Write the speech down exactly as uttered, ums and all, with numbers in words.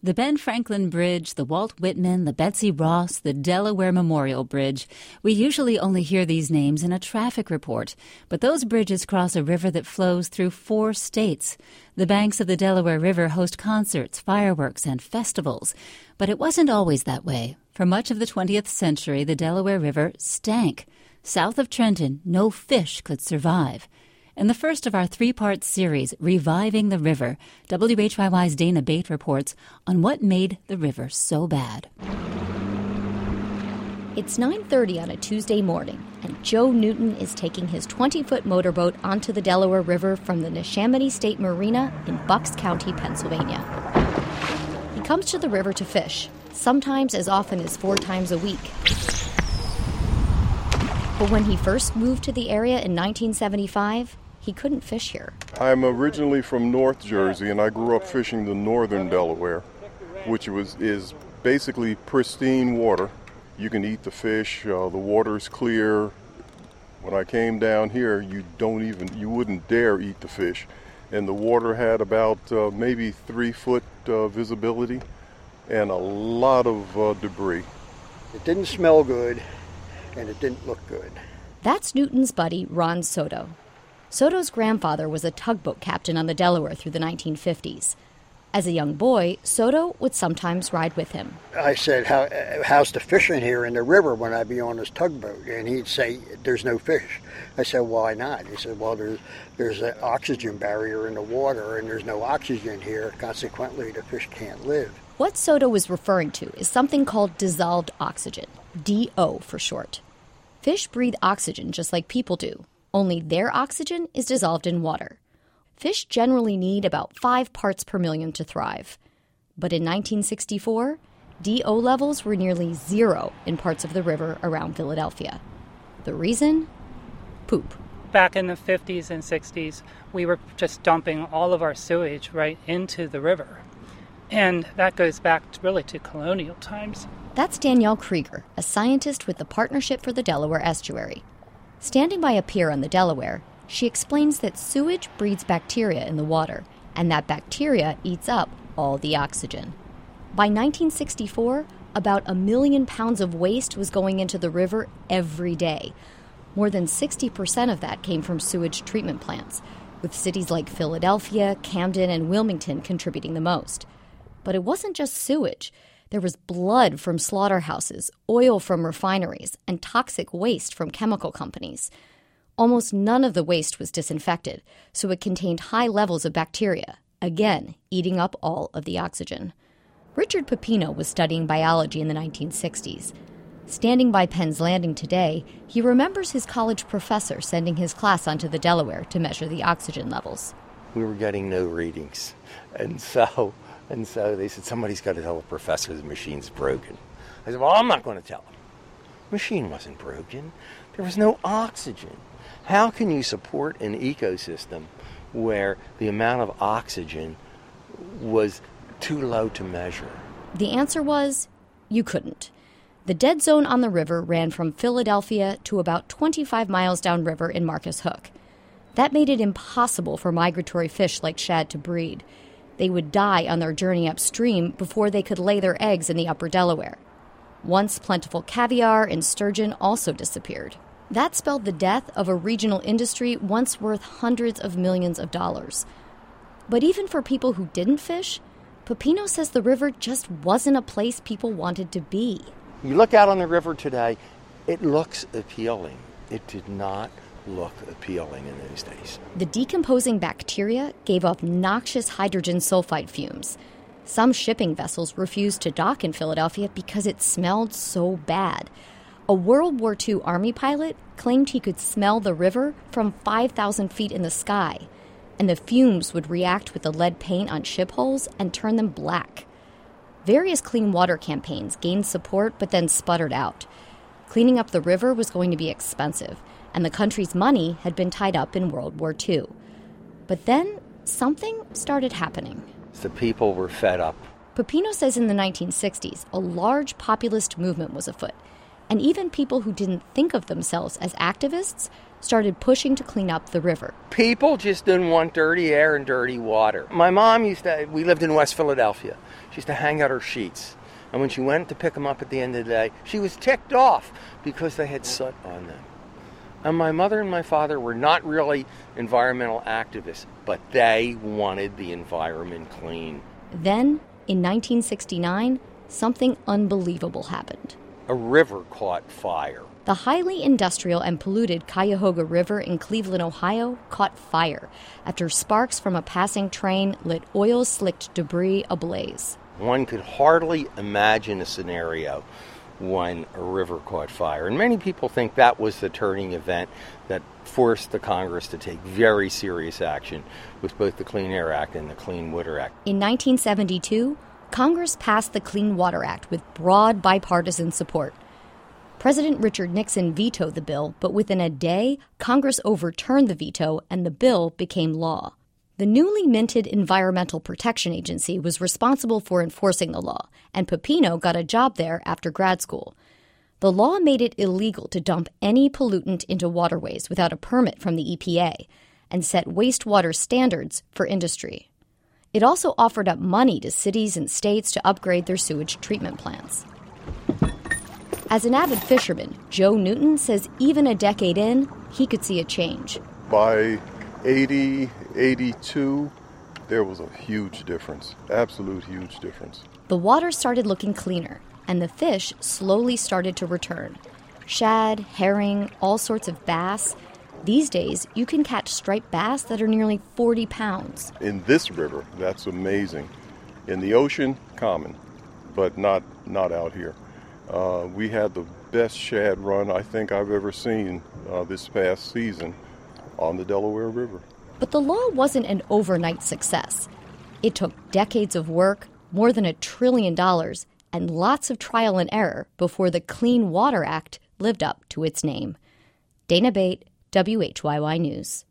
The Ben Franklin Bridge, the Walt Whitman, the Betsy Ross, the Delaware Memorial Bridge. We usually only hear these names in a traffic report, but those bridges cross a river that flows through four states. The banks of the Delaware River host concerts, fireworks, and festivals. But it wasn't always that way. For much of the twentieth century, the Delaware River stank. South of Trenton, no fish could survive. In the first of our three-part series, Reviving the River, W H Y Y's Dana Bate reports on what made the river so bad. It's nine thirty on a Tuesday morning, and Joe Newton is taking his twenty-foot motorboat onto the Delaware River from the Neshaminy State Marina in Bucks County, Pennsylvania. He comes to the river to fish, sometimes as often as four times a week. But when he first moved to the area in nineteen seventy-five, he couldn't fish here. I'm originally from North Jersey, and I grew up fishing the northern Delaware, which was is basically pristine water. You can eat the fish. Uh, the water's clear. When I came down here, you don't even you wouldn't dare eat the fish, and the water had about uh, maybe three foot uh, visibility, and a lot of uh, debris. It didn't smell good, and it didn't look good. That's Newton's buddy, Ron Soto. Soto's grandfather was a tugboat captain on the Delaware through the nineteen fifties. As a young boy, Soto would sometimes ride with him. I said, How, how's the fishing here in the river when I be on this tugboat? And he'd say, there's no fish. I said, why not? He said, well, there's, there's an oxygen barrier in the water, and there's no oxygen here. Consequently, the fish can't live. What Soto was referring to is something called dissolved oxygen, D O for short. Fish breathe oxygen just like people do, only their oxygen is dissolved in water. Fish generally need about five parts per million to thrive. But in nineteen sixty-four, D O levels were nearly zero in parts of the river around Philadelphia. The reason? Poop. Back in the fifties and sixties, we were just dumping all of our sewage right into the river. And that goes back to, really to colonial times. That's Danielle Krieger, a scientist with the Partnership for the Delaware Estuary. Standing by a pier on the Delaware, she explains that sewage breeds bacteria in the water, and that bacteria eats up all the oxygen. By nineteen sixty-four, about a million pounds of waste was going into the river every day. More than sixty percent of that came from sewage treatment plants, with cities like Philadelphia, Camden, and Wilmington contributing the most. But it wasn't just sewage. There was blood from slaughterhouses, oil from refineries, and toxic waste from chemical companies. Almost none of the waste was disinfected, so it contained high levels of bacteria, again, eating up all of the oxygen. Richard Pepino was studying biology in the nineteen sixties. Standing by Penn's Landing today, he remembers his college professor sending his class onto the Delaware to measure the oxygen levels. We were getting no readings, and so... And so they said, somebody's got to tell the professor the machine's broken. I said, well, I'm not going to tell him. The machine wasn't broken. There was no oxygen. How can you support an ecosystem where the amount of oxygen was too low to measure? The answer was, you couldn't. The dead zone on the river ran from Philadelphia to about twenty-five miles downriver in Marcus Hook. That made it impossible for migratory fish like shad to breed. They would die on their journey upstream before they could lay their eggs in the upper Delaware. Once plentiful caviar and sturgeon also disappeared. That spelled the death of a regional industry once worth hundreds of millions of dollars. But even for people who didn't fish, Pepino says the river just wasn't a place people wanted to be. You look out on the river today, it looks appealing. It did not look appealing in those days. The decomposing bacteria gave off noxious hydrogen sulfide fumes. Some shipping vessels refused to dock in Philadelphia because it smelled so bad. A World War Two Army pilot claimed he could smell the river from five thousand feet in the sky, and the fumes would react with the lead paint on ship hulls and turn them black. Various clean water campaigns gained support but then sputtered out. Cleaning up the river was going to be expensive, and the country's money had been tied up in World War Two. But then something started happening. The people were fed up. Pepino says in the nineteen sixties, a large populist movement was afoot. And even people who didn't think of themselves as activists started pushing to clean up the river. People just didn't want dirty air and dirty water. My mom used to, we lived in West Philadelphia. She used to hang out her sheets. And when she went to pick them up at the end of the day, she was ticked off because they had soot on them. And my mother and my father were not really environmental activists, but they wanted the environment clean. Then, in nineteen sixty-nine, something unbelievable happened. A river caught fire. The highly industrial and polluted Cuyahoga River in Cleveland, Ohio, caught fire after sparks from a passing train lit oil-slicked debris ablaze. One could hardly imagine a scenario when a river caught fire. And many people think that was the turning event that forced the Congress to take very serious action with both the Clean Air Act and the Clean Water Act. In nineteen seventy-two, Congress passed the Clean Water Act with broad bipartisan support. President Richard Nixon vetoed the bill, but within a day, Congress overturned the veto and the bill became law. The newly minted Environmental Protection Agency was responsible for enforcing the law, and Pepino got a job there after grad school. The law made it illegal to dump any pollutant into waterways without a permit from the E P A and set wastewater standards for industry. It also offered up money to cities and states to upgrade their sewage treatment plants. As an avid fisherman, Joe Newton says even a decade in, he could see a change. By eighty, eighty-two, there was a huge difference, absolute huge difference. The water started looking cleaner, and the fish slowly started to return. Shad, herring, all sorts of bass. These days, you can catch striped bass that are nearly forty pounds. In this river, that's amazing. In the ocean, common, but not, not out here. Uh, we had the best shad run I think I've ever seen uh, this past season on the Delaware River. But the law wasn't an overnight success. It took decades of work, more than a trillion dollars, and lots of trial and error before the Clean Water Act lived up to its name. Dana Bate, W H Y Y News.